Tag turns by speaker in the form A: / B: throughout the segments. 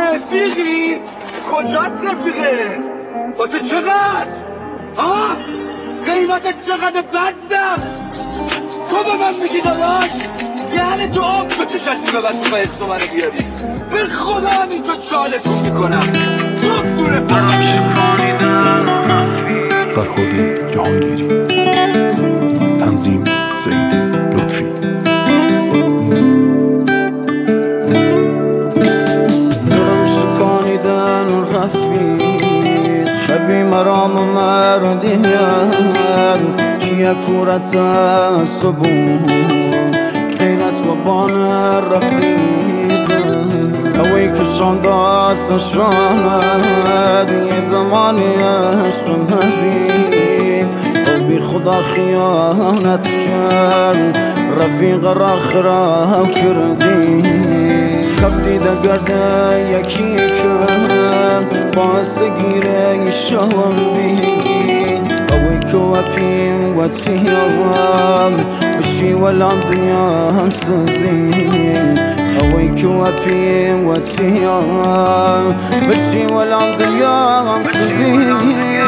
A: رفیقی؟ کجات رفیقه؟ واسه چقدر؟ قیمتت چقدر بدبخت؟ تو به من میگی داداش؟ یعنی تو آب تو چه کسی به من تو باید تو منو بیاری؟ به خدا همین تو چالتون میکنم دکتور
B: فرهاد جهانگیری، تنظیم سعید لطفی.
C: درم سکانیدن و رفید شبی مرام مردیم چیه کورت صبون قیلت بابان رفید اوی کشان داست شاند یه زمانی عشق مبین او بی خدا خیانت کرد رفیق را خراب کردی کف دیده گرده یکی که باعث گیره شوم بی اوی که وکیم و تیام بشی ولام دنیا سزی اوی که وکیم و تیام بشی ولام دنیا سزی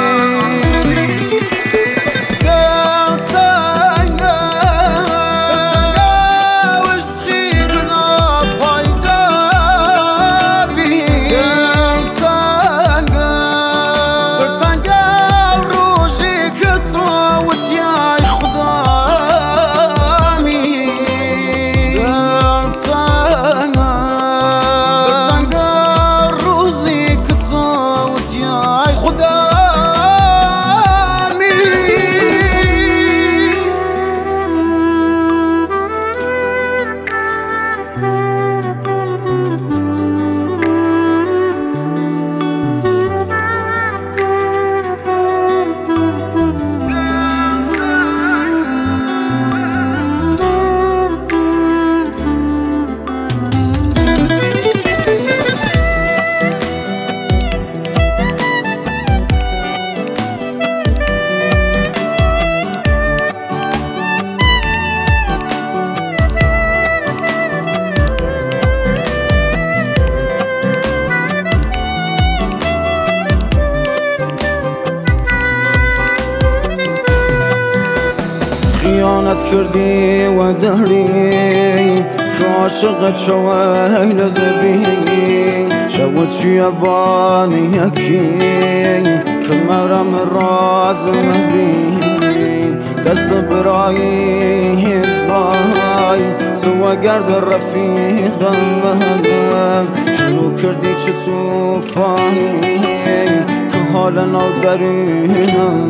C: خیانت کردی و داری که عاشقت شویل دبی شود چی بانی یکی که مرم راز مبین دست برایی هزای سوا گرد رفیقم شروع کردی چه توفانی که حال نو درینم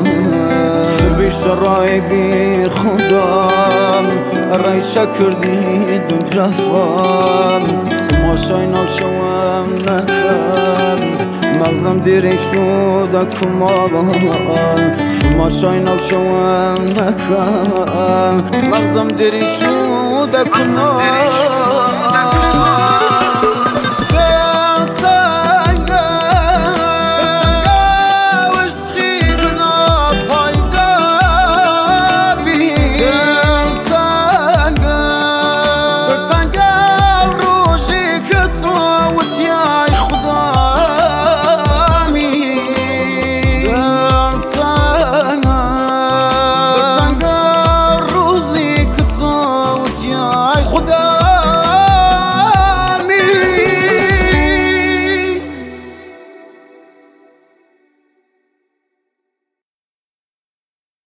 C: بیشترای بی خودم رای کردی دون جفام تماشای نو شوم نکرد مغزم دیری شد کمان تماشای نو شوم نکرد مغزم دیری شد کمان خدا